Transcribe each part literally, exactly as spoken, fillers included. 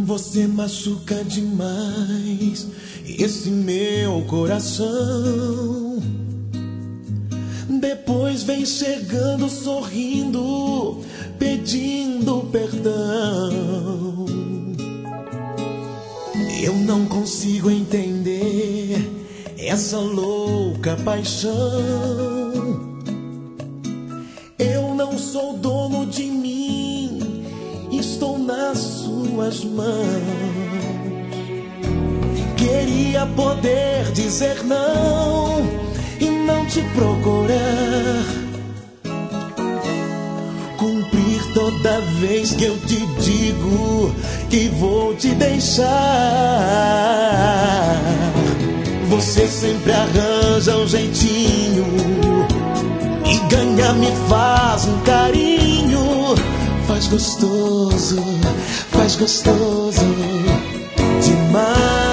Você machuca demais esse meu coração. Depois vem chegando sorrindo, pedindo perdão. Eu não consigo entender essa louca paixão. Eu não sou dono de mim, estou nas suas mãos. Queria poder dizer não e não te procurar, cumprir toda vez que eu te digo que vou te deixar. Você sempre arranja um jeitinho e ganha me faz um carinho. Faz gostoso, faz gostoso demais.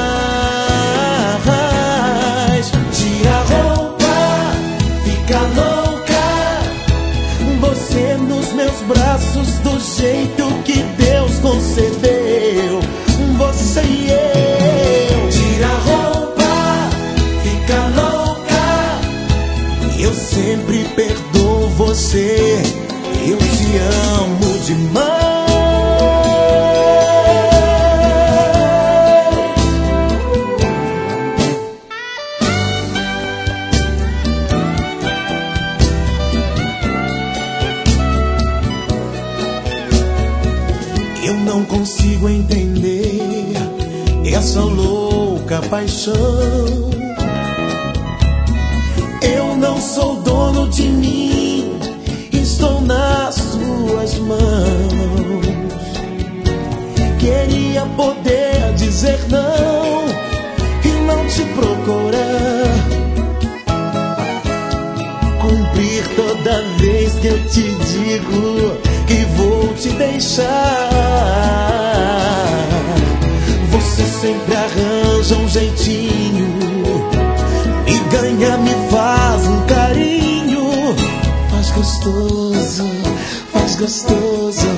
Tira a roupa, fica louca, você nos meus braços do jeito que Deus concedeu. Você e eu. Tira a roupa, fica louca, eu sempre perdoo você. Eu te amo demais. Eu não consigo entender essa louca paixão. Eu não sou dono de mim, estou nas suas mãos. Queria poder dizer não e não te procurar, cumprir toda vez que eu te digo que vou te deixar. Você sempre arranja um jeitinho e ganha me faz um carinho. Faz gostoso, faz gostoso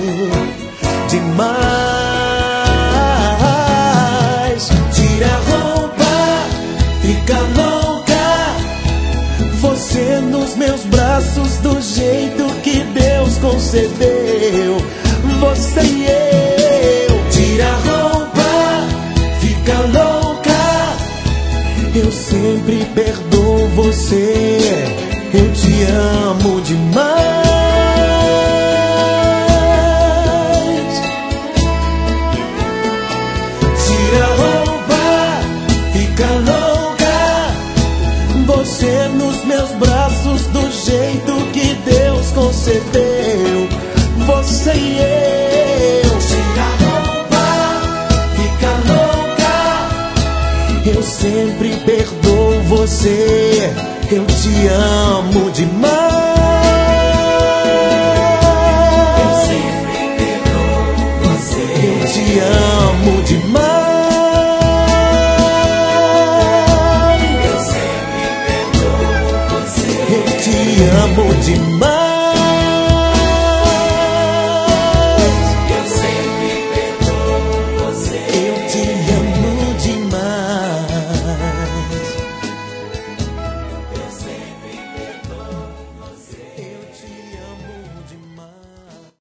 demais. Tira a roupa, fica louca, você nos meus braços do jeito que Deus concedeu. Você e eu. Tira a roupa, fica louca, eu sempre perdoo você. Eu te amo demais. Tira a roupa, fica louca, você nos meus braços do jeito que Deus concedeu. Você e eu. Tira a roupa, fica louca, eu sempre perdoo você. Eu te amo demais.